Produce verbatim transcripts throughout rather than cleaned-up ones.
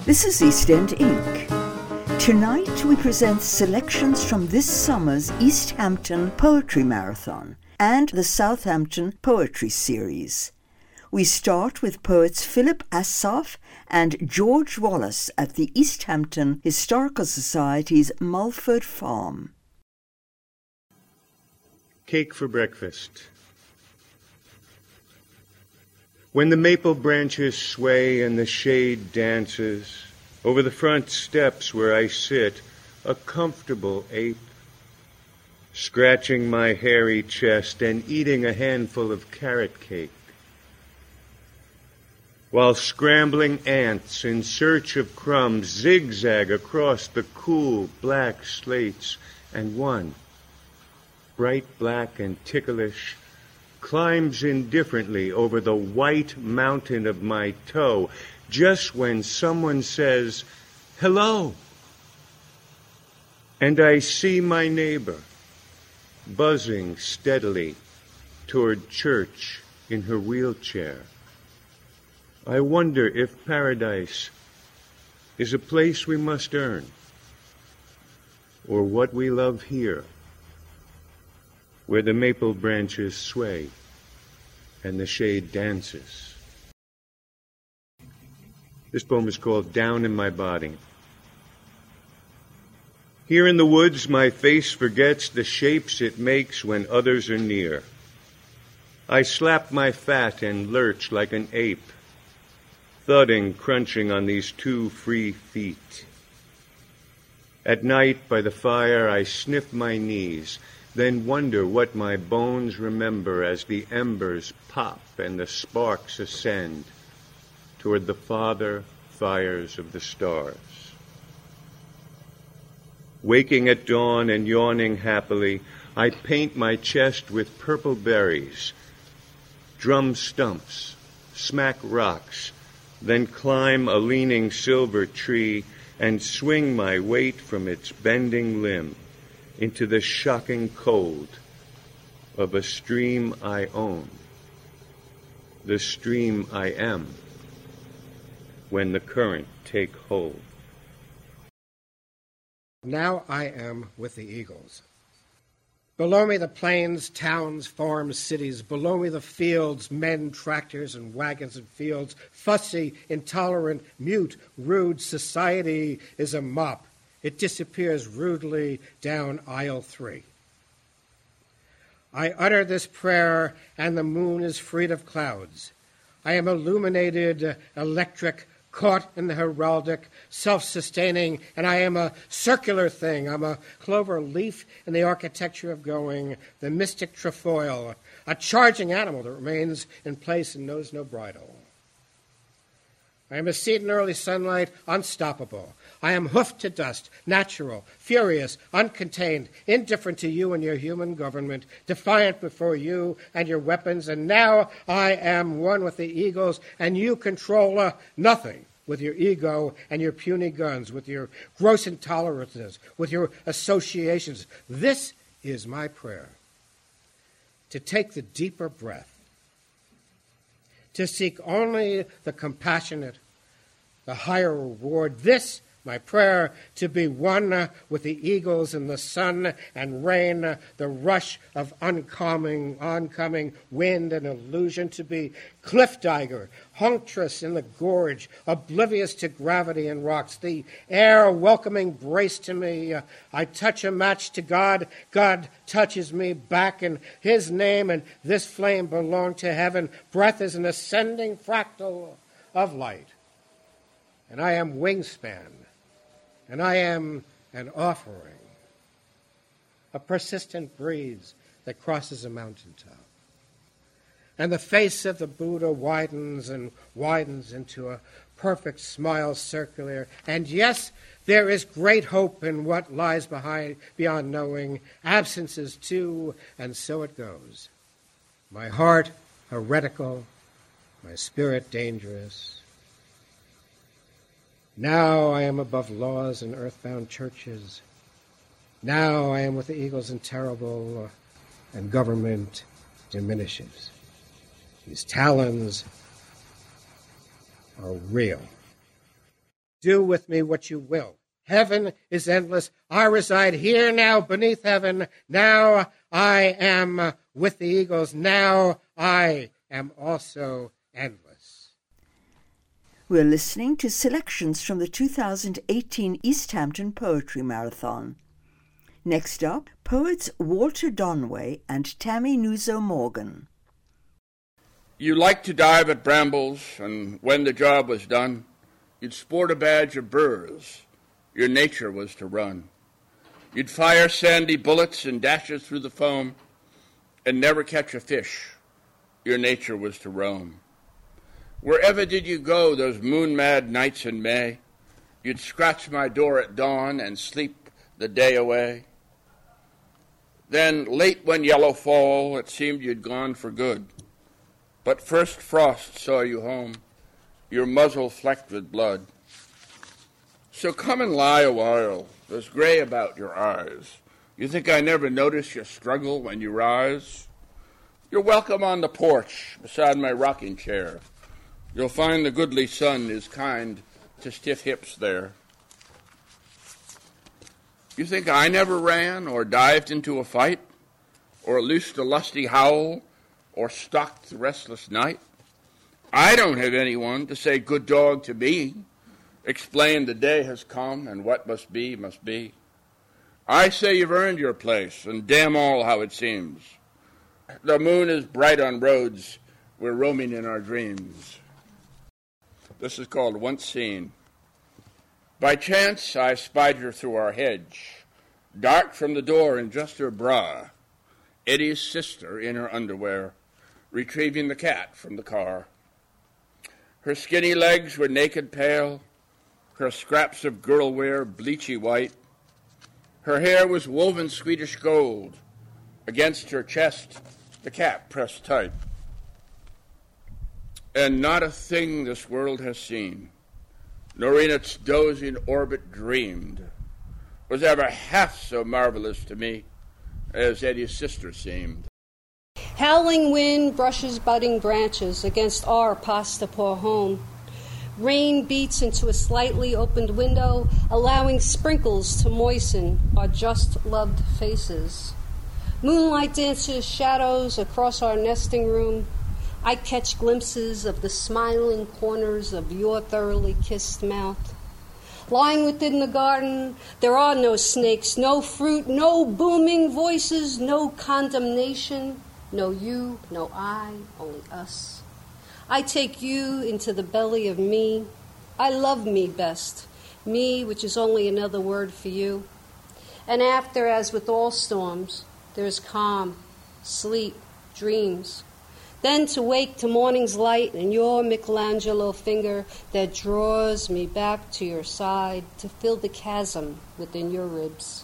This is East End Incorporated. Tonight we present selections from this summer's East Hampton Poetry Marathon and the Southampton Poetry Series. We start with poets Philip Assaf and George Wallace at the East Hampton Historical Society's Mulford Farm. Cake for breakfast. When the maple branches sway and the shade dances, over the front steps where I sit, a comfortable ape, scratching my hairy chest and eating a handful of carrot cake, while scrambling ants in search of crumbs zigzag across the cool black slates, and one, bright black and ticklish, climbs indifferently over the white mountain of my toe just when someone says, "Hello." And I see my neighbor buzzing steadily toward church in her wheelchair. I wonder if paradise is a place we must earn, or what we love here, where the maple branches sway and the shade dances. This poem is called Down in My Body. Here in the woods, my face forgets the shapes it makes when others are near. I slap my fat and lurch like an ape, thudding, crunching on these two free feet. At night, by the fire, I sniff my knees, then wonder what my bones remember as the embers pop and the sparks ascend toward the farther fires of the stars. Waking at dawn and yawning happily, I paint my chest with purple berries, drum stumps, smack rocks, then climb a leaning silver tree and swing my weight from its bending limb into the shocking cold of a stream I own, the stream I am, when the current take hold. Now I am with the eagles. Below me the plains, towns, farms, cities. Below me the fields, men, tractors, and wagons and fields. Fussy, intolerant, mute, rude society is a mop. It disappears rudely down aisle three. I utter this prayer, and the moon is freed of clouds. I am illuminated, electric, caught in the heraldic, self-sustaining, and I am a circular thing. I'm a clover leaf in the architecture of going, the mystic trefoil, a charging animal that remains in place and knows no bridle. I am a seed in early sunlight, unstoppable. I am hoofed to dust, natural, furious, uncontained, indifferent to you and your human government, defiant before you and your weapons, and now I am one with the eagles, and you control uh, nothing with your ego and your puny guns, with your gross intolerances, with your associations. This is my prayer, to take the deeper breath, to seek only the compassionate, the higher reward. This, my prayer, to be one uh, with the eagles in the sun and rain, uh, the rush of oncoming, oncoming wind and illusion, to be cliff diver, hunctress in the gorge, oblivious to gravity and rocks, the air a welcoming brace to me. Uh, I touch a match to God, God touches me back in his name, and this flame belonged to heaven. Breath is an ascending fractal of light, and I am wingspan. And I am an offering, a persistent breeze that crosses a mountaintop. And the face of the Buddha widens and widens into a perfect smile, circular. And yes, there is great hope in what lies behind, beyond knowing. Absences too, and so it goes. My heart heretical, my spirit dangerous. Now I am above laws and earthbound churches. Now I am with the eagles and terrible, and government diminishes. These talons are real. Do with me what you will. Heaven is endless. I reside here now beneath heaven. Now I am with the eagles. Now I am also endless. We're listening to selections from the two thousand eighteen East Hampton Poetry Marathon. Next up, poets Walter Donway and Tammy Nuzo Morgan. You liked to dive at brambles, and when the job was done, you'd sport a badge of burrs. Your nature was to run. You'd fire sandy bullets and dashes through the foam and never catch a fish. Your nature was to roam. Wherever did you go those moon-mad nights in May? You'd scratch my door at dawn and sleep the day away. Then, late one yellow fall, it seemed you'd gone for good. But first frost saw you home, your muzzle flecked with blood. So come and lie a while, there's gray about your eyes. You think I never notice your struggle when you rise? You're welcome on the porch beside my rocking chair. You'll find the goodly sun is kind to stiff hips there. You think I never ran or dived into a fight or loosed a lusty howl or stalked the restless night? I don't have anyone to say good dog to me, explain the day has come and what must be, must be. I say you've earned your place, and damn all how it seems. The moon is bright on roads, we're roaming in our dreams. This is called Once Seen. By chance I spied her through our hedge, dark from the door in just her bra, Eddie's sister in her underwear, retrieving the cat from the car. Her skinny legs were naked pale, her scraps of girl wear bleachy white. Her hair was woven Swedish gold. Against her chest, the cap pressed tight. And not a thing this world has seen, nor in its dozing orbit dreamed, was ever half so marvelous to me as Eddie's sister seemed. Howling wind brushes budding branches against our pasta poor home. Rain beats into a slightly opened window, allowing sprinkles to moisten our just-loved faces. Moonlight dances shadows across our nesting room. I catch glimpses of the smiling corners of your thoroughly kissed mouth. Lying within the garden, there are no snakes, no fruit, no booming voices, no condemnation, no you, no I, only us. I take you into the belly of me. I love me best, me, which is only another word for you. And after, as with all storms, there is calm, sleep, dreams. Then to wake to morning's light and your Michelangelo finger that draws me back to your side to fill the chasm within your ribs.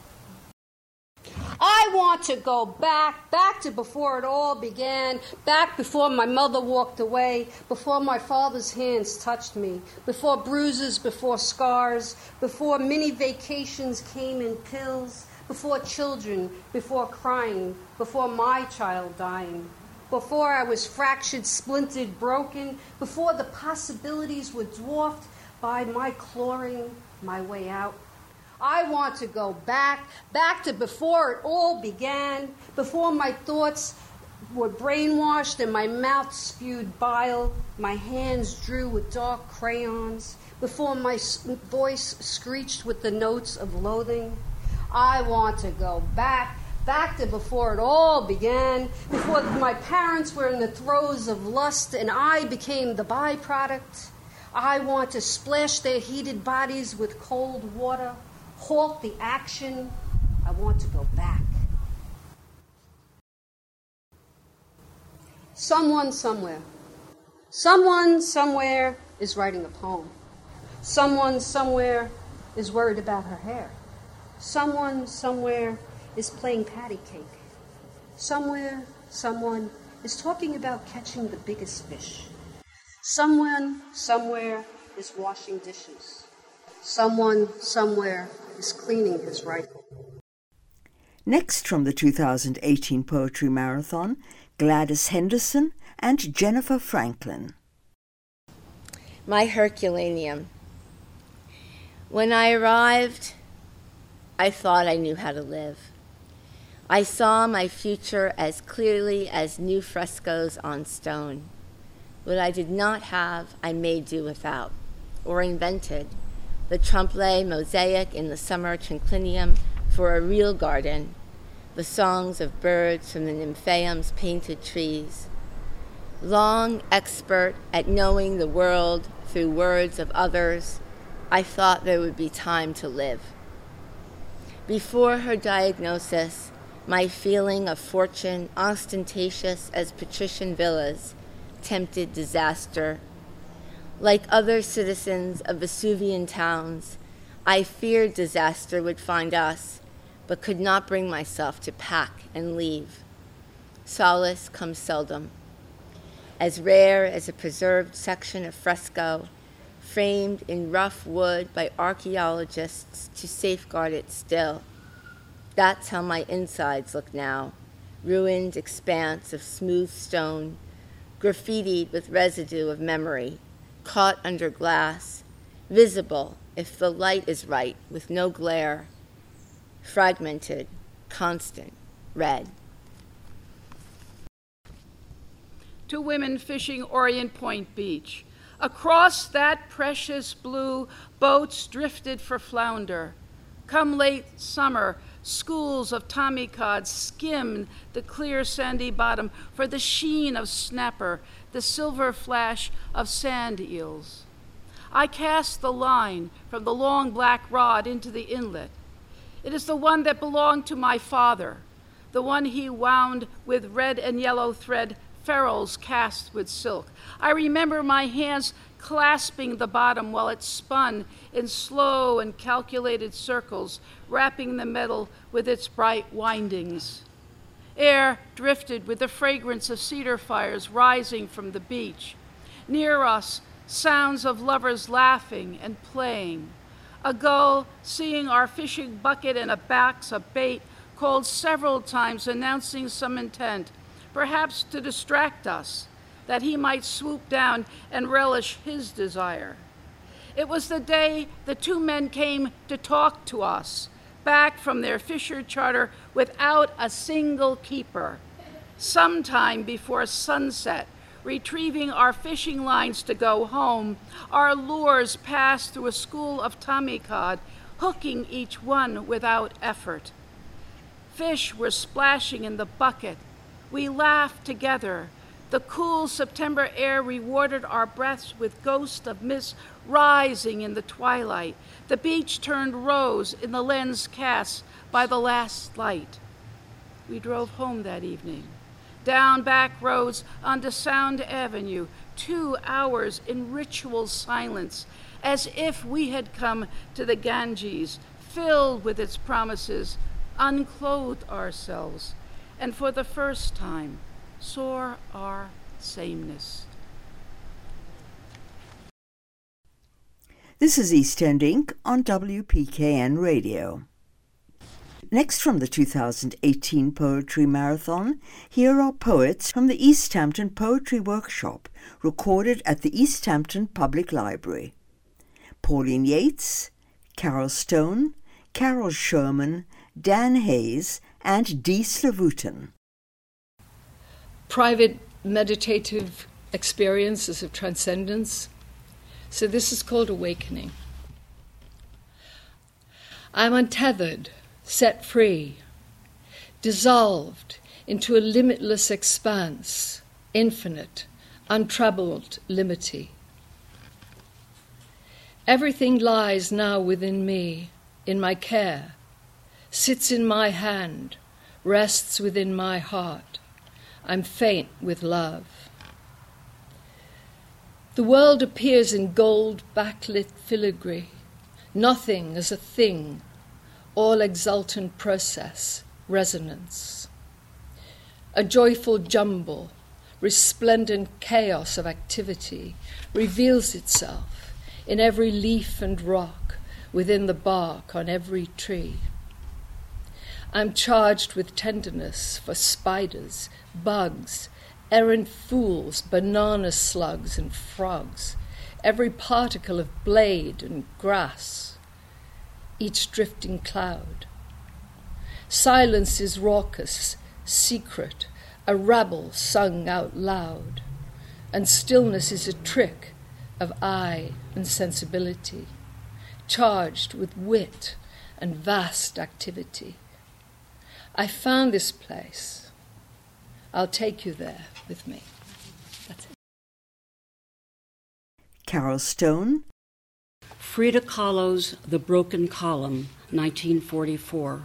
I want to go back, back to before it all began, back before my mother walked away, before my father's hands touched me, before bruises, before scars, before mini vacations came in pills, before children, before crying, before my child dying, before I was fractured, splintered, broken, before the possibilities were dwarfed by my clawing my way out. I want to go back, back to before it all began, before my thoughts were brainwashed and my mouth spewed bile, my hands drew with dark crayons, before my voice screeched with the notes of loathing. I want to go back, back to before it all began, before my parents were in the throes of lust and I became the byproduct. I want to splash their heated bodies with cold water, halt the action. I want to go back. Someone somewhere. Someone somewhere is writing a poem. Someone somewhere is worried about her hair. Someone somewhere is playing patty cake. Somewhere, someone is talking about catching the biggest fish. Someone somewhere is washing dishes. Someone somewhere is cleaning his rifle. Next from the two thousand eighteen Poetry Marathon, Gladys Henderson and Jennifer Franklin. My Herculaneum. When I arrived, I thought I knew how to live. I saw my future as clearly as new frescoes on stone. What I did not have, I made do without, or invented. The trompe-l'oeil mosaic in the summer triclinium for a real garden, the songs of birds from the nymphaeum's painted trees. Long expert at knowing the world through words of others, I thought there would be time to live. Before her diagnosis, my feeling of fortune, ostentatious as patrician villas, tempted disaster. Like other citizens of Vesuvian towns, I feared disaster would find us, but could not bring myself to pack and leave. Solace comes seldom. As rare as a preserved section of fresco, framed in rough wood by archaeologists to safeguard it still. That's how my insides look now, ruined expanse of smooth stone, graffitied with residue of memory, caught under glass, visible if the light is right with no glare, fragmented, constant, red. To women fishing Orient Point Beach. Across that precious blue, boats drifted for flounder. Come late summer, schools of tommy cod skimmed the clear sandy bottom for the sheen of snapper, the silver flash of sand eels. I cast the line from the long black rod into the inlet. It is the one that belonged to my father, the one he wound with red and yellow thread, ferrules cast with silk. I remember my hands clasping the bottom while it spun in slow and calculated circles, wrapping the metal with its bright windings. Air drifted with the fragrance of cedar fires rising from the beach. Near us, sounds of lovers laughing and playing. A gull, seeing our fishing bucket and a box of bait, called several times announcing some intent, perhaps to distract us, that he might swoop down and relish his desire. It was the day the two men came to talk to us, back from their fisher charter without a single keeper. Sometime before sunset, retrieving our fishing lines to go home, our lures passed through a school of tommy cod, hooking each one without effort. Fish were splashing in the bucket. We laughed together. The cool September air rewarded our breaths with ghosts of mist rising in the twilight. The beach turned rose in the lens cast by the last light. We drove home that evening, down back roads onto Sound Avenue, two hours in ritual silence, as if we had come to the Ganges, filled with its promises, unclothed ourselves, and for the first time saw our sameness. This is East End Incorporated on W P K N Radio. Next, from the two thousand eighteen Poetry Marathon, here are poets from the East Hampton Poetry Workshop, recorded at the East Hampton Public Library. Pauline Yates, Carol Stone, Carol Sherman, Dan Hayes, and Dee Slavutin. Private meditative experiences of transcendence. So this is called awakening. I'm untethered, set free, dissolved into a limitless expanse, infinite, untroubled limity. Everything lies now within me, in my care, sits in my hand, rests within my heart. I'm faint with love. The world appears in gold backlit filigree, nothing as a thing, all exultant process, resonance. A joyful jumble, resplendent chaos of activity reveals itself in every leaf and rock, within the bark on every tree. I'm charged with tenderness for spiders, bugs, errant fools, banana slugs and frogs, every particle of blade and grass, each drifting cloud. Silence is raucous, secret, a rabble sung out loud, and stillness is a trick of eye and sensibility, charged with wit and vast activity. I found this place. I'll take you there with me. That's it. Carol Stone. Frida Kahlo's The Broken Column, nineteen forty-four.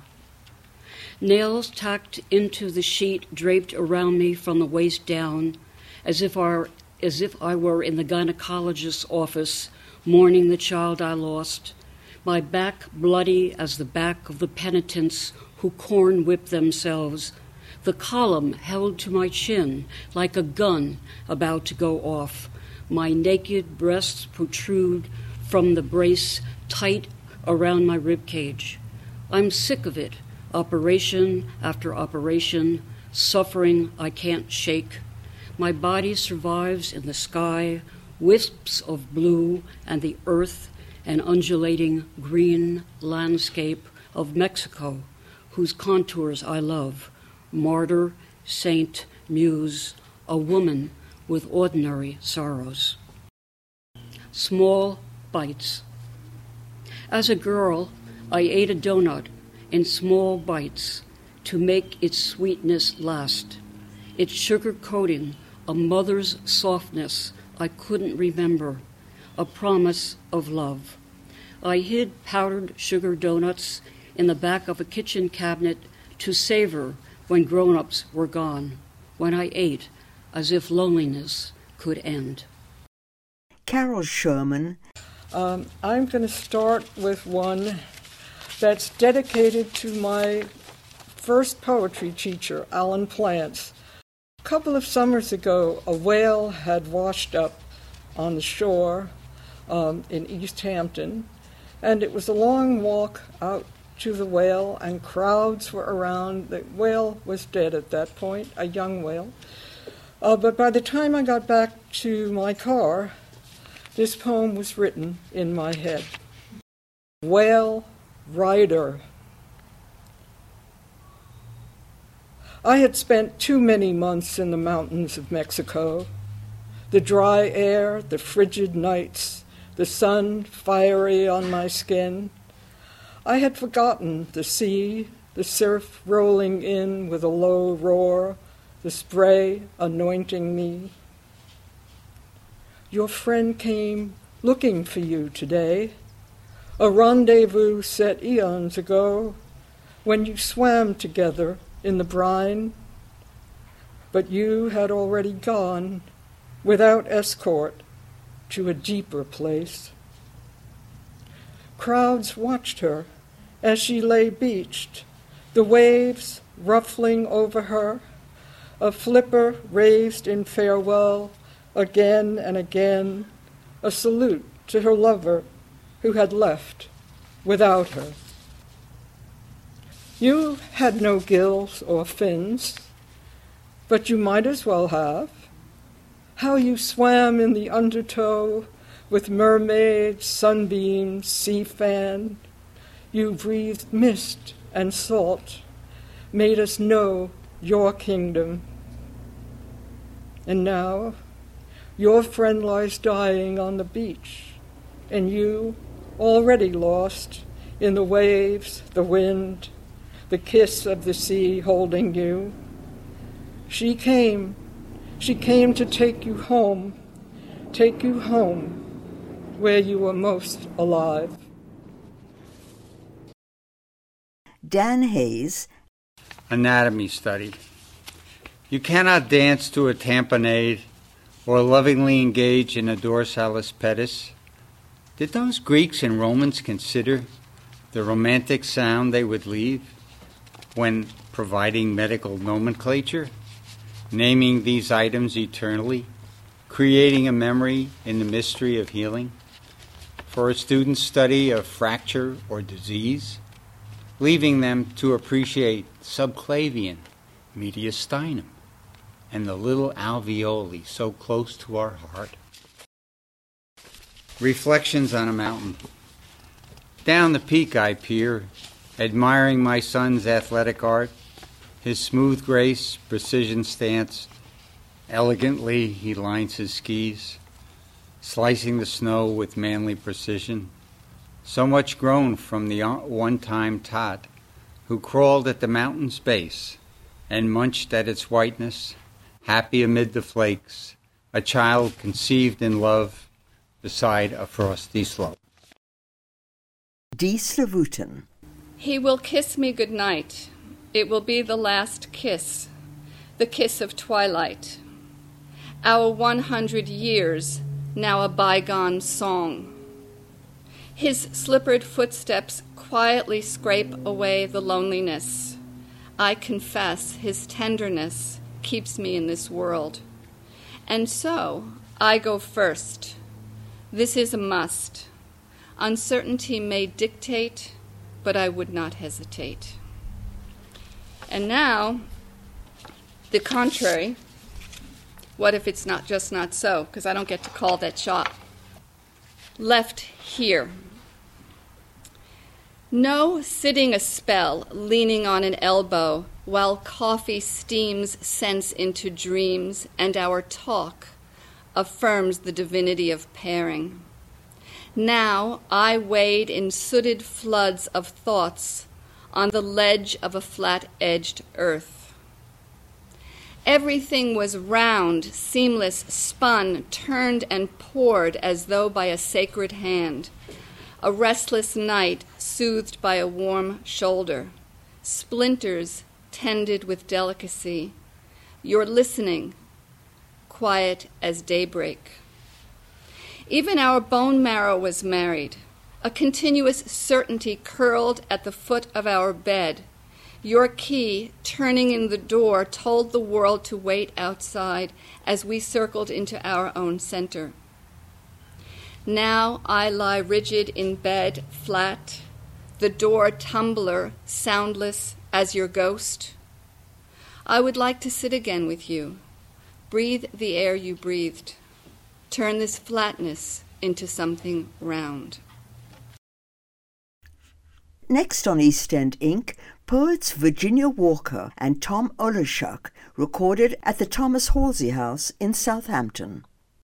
Nails tacked into the sheet draped around me from the waist down, as if, our, as if I were in the gynecologist's office, mourning the child I lost, my back bloody as the back of the penitents who corn-whip themselves, the column held to my chin like a gun about to go off. My naked breasts protrude from the brace tight around my ribcage. I'm sick of it, operation after operation, suffering I can't shake. My body survives in the sky, wisps of blue and the earth, an undulating green landscape of Mexico, whose contours I love, martyr, saint, muse, a woman with ordinary sorrows. Small bites. As a girl, I ate a donut in small bites to make its sweetness last, its sugar coating, a mother's softness I couldn't remember, a promise of love. I hid powdered sugar donuts in the back of a kitchen cabinet to savor when grown-ups were gone, when I ate as if loneliness could end. Carol Sherman. Um, I'm going to start with one that's dedicated to my first poetry teacher, Alan Plants. A couple of summers ago, a whale had washed up on the shore um, in East Hampton, and it was a long walk out to the whale, and crowds were around. The whale was dead at that point, a young whale. Uh, but by the time I got back to my car, this poem was written in my head. Whale Rider. I had spent too many months in the mountains of Mexico. The dry air, the frigid nights, the sun fiery on my skin. I had forgotten the sea, the surf rolling in with a low roar, the spray anointing me. Your friend came looking for you today, a rendezvous set eons ago when you swam together in the brine, but you had already gone without escort to a deeper place. Crowds watched her as she lay beached, the waves ruffling over her, a flipper raised in farewell again and again, a salute to her lover who had left without her. You had no gills or fins, but you might as well have. How you swam in the undertow with mermaids, sunbeams, sea fan. You breathed mist and salt, made us know your kingdom. And now your friend lies dying on the beach, and you, already lost in the waves, the wind, the kiss of the sea holding you. She came, she came to take you home, take you home where you were most alive. Dan Hayes. Anatomy study. You cannot dance to a tamponade or lovingly engage in a dorsalis pedis. Did those Greeks and Romans consider the romantic sound they would leave when providing medical nomenclature, naming these items eternally, creating a memory in the mystery of healing? For a student's study of fracture or disease, leaving them to appreciate subclavian, mediastinum, and the little alveoli so close to our heart. Reflections on a Mountain. Down the peak I peer, admiring my son's athletic art, his smooth grace, precision stance. Elegantly he lines his skis, slicing the snow with manly precision. So much grown from the one-time tot who crawled at the mountain's base and munched at its whiteness, happy amid the flakes, a child conceived in love beside a frosty slope. D. Slavutin. He will kiss me good night. It will be the last kiss, the kiss of twilight. Our one hundred years, now a bygone song. His slippered footsteps quietly scrape away the loneliness. I confess his tenderness keeps me in this world. And so I go first. This is a must. Uncertainty may dictate, but I would not hesitate. And now, the contrary. What if it's not just not so? Because I don't get to call that shot. Left here. No sitting a spell, leaning on an elbow, while coffee steams sense into dreams, and our talk affirms the divinity of pairing. Now I wade in sooted floods of thoughts on the ledge of a flat-edged earth. Everything was round, seamless, spun, turned and poured as though by a sacred hand. A restless night soothed by a warm shoulder. Splinters tended with delicacy. Your listening, quiet as daybreak. Even our bone marrow was married. A continuous certainty curled at the foot of our bed. Your key, turning in the door, told the world to wait outside as we circled into our own center. Now I lie rigid in bed, flat, the door tumbler, soundless as your ghost. I would like to sit again with you, breathe the air you breathed, turn this flatness into something round. Next on East End Incorporated, poets Virginia Walker and Tom Oleshuk recorded at the Thomas Halsey House in Southampton.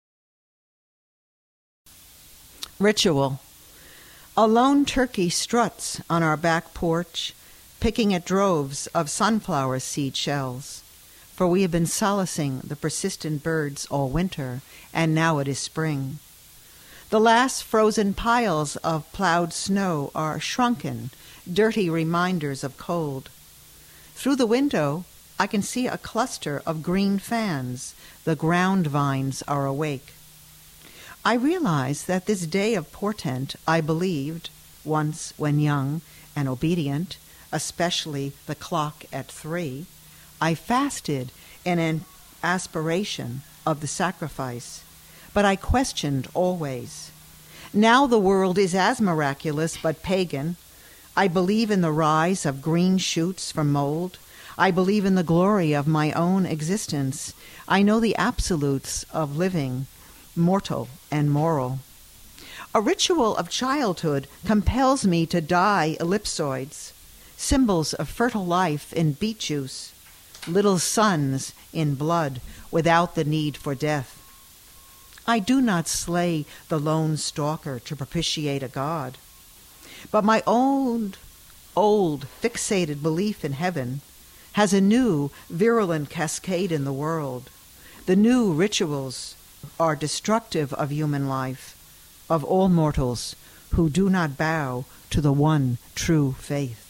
Ritual. A lone turkey struts on our back porch, picking at droves of sunflower seed shells, for we have been solacing the persistent birds all winter, and now it is spring. The last frozen piles of plowed snow are shrunken, dirty reminders of cold. Through the window, I can see a cluster of green fans. The ground vines are awake. I realize that this day of portent I believed, once when young and obedient, especially the clock at three, I fasted in an aspiration of the sacrifice, but I questioned always. Now the world is as miraculous but pagan. I believe in the rise of green shoots from mold. I believe in the glory of my own existence. I know the absolutes of living, mortal and moral. A ritual of childhood compels me to dye ellipsoids, symbols of fertile life in beet juice, little suns in blood without the need for death. I do not slay the lone stalker to propitiate a god. But my old, old, fixated belief in heaven has a new, virulent cascade in the world. The new rituals are destructive of human life, of all mortals who do not bow to the one true faith.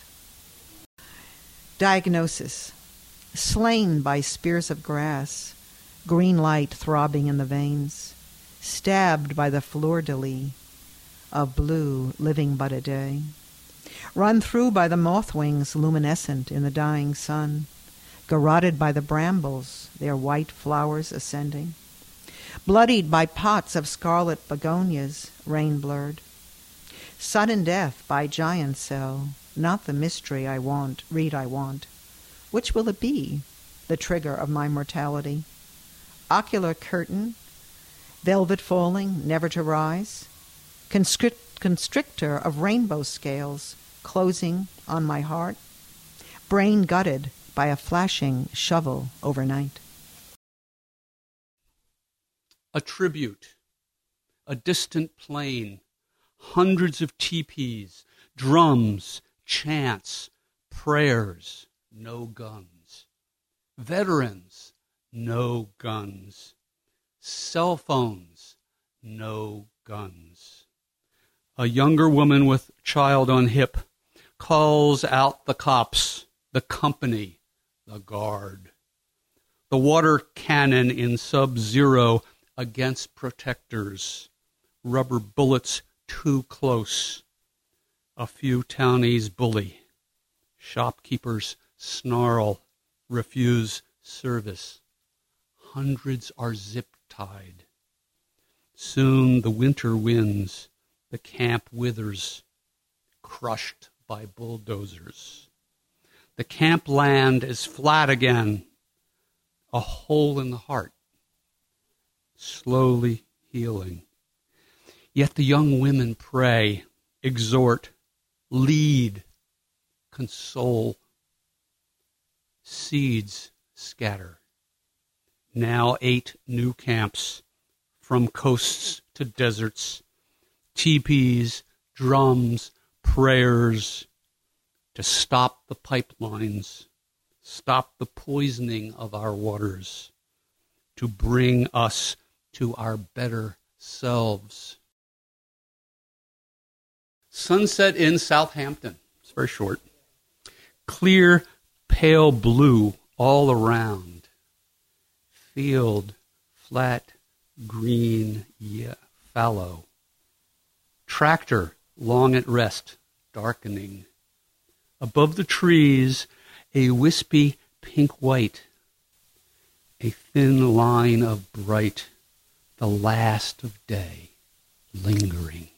Diagnosis. Slain by spears of grass, green light throbbing in the veins, stabbed by the fleur-de-lis of blue living but a day, run through by the moth wings luminescent in the dying sun, garroted by the brambles, their white flowers ascending, bloodied by pots of scarlet begonias, rain-blurred, sudden death by giant cell, not the mystery I want, read I want. Which will it be, the trigger of my mortality? Ocular curtain, velvet falling, never to rise, conscript constrictor of rainbow scales closing on my heart, brain gutted by a flashing shovel overnight. A tribute, a distant plain, hundreds of teepees, drums, chants, prayers, no guns. Veterans, no guns. Cell phones, no guns. A younger woman with child on hip calls out the cops, the company, the guard. The water cannon in sub-zero against protectors. Rubber bullets too close. A few townies bully. Shopkeepers snarl, refuse service. Hundreds are zip-tied. Soon the winter winds, the camp withers, crushed by bulldozers. The camp land is flat again, a hole in the heart, slowly healing. Yet the young women pray, exhort, lead, console. Seeds scatter. Now eight new camps, from coasts to deserts, teepees, drums, prayers, to stop the pipelines, stop the poisoning of our waters, to bring us to our better selves. Sunset in Southampton. It's very short. Clear, pale blue all around. Field, flat, green, yeah, fallow. Tractor, long at rest, darkening. Above the trees, a wispy pink-white. A thin line of bright, the last of day, lingering.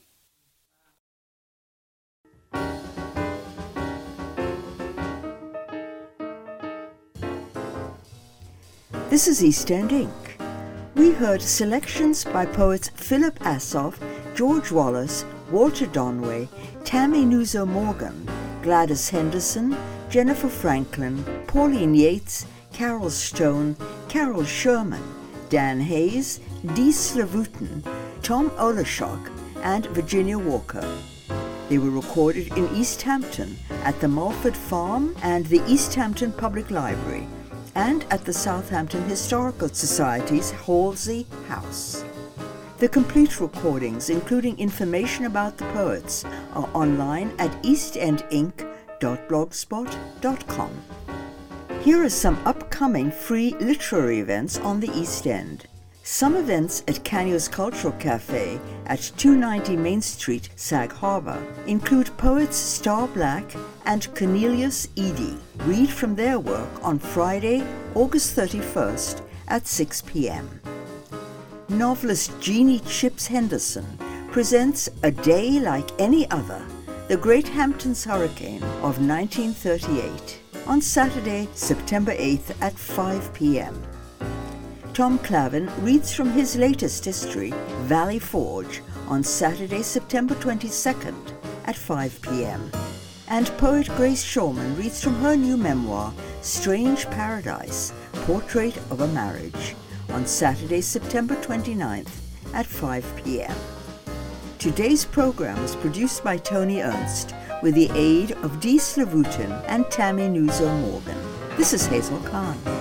This is East End Incorporated. We heard selections by poets Philip Assoff, George Wallace, Walter Donway, Tammy Nuzzo Morgan, Gladys Henderson, Jennifer Franklin, Pauline Yates, Carol Stone, Carol Sherman, Dan Hayes, Dee Slavutin, Tom Olashok, and Virginia Walker. They were recorded in East Hampton at the Mulford Farm and the East Hampton Public Library, and at the Southampton Historical Society's Halsey House. The complete recordings, including information about the poets, are online at east end inc dot blogspot dot com. Here are some upcoming free literary events on the East End. Some events at Canio's Cultural Cafe at two ninety Main Street, Sag Harbor, include poets Star Black and Cornelius Eady. Read from their work on Friday, August thirty-first at six p.m. Novelist Jeannie Chips Henderson presents A Day Like Any Other, The Great Hamptons Hurricane of nineteen thirty-eight, on Saturday, September eighth at five p.m. Tom Clavin reads from his latest history, Valley Forge, on Saturday, September twenty-second at five p.m. And poet Grace Shulman reads from her new memoir, Strange Paradise, Portrait of a Marriage, on Saturday, September twenty-ninth at five p.m. Today's program was produced by Tony Ernst with the aid of Dee Slavutin and Tammy Nuzzo Morgan. This is Hazel Khan.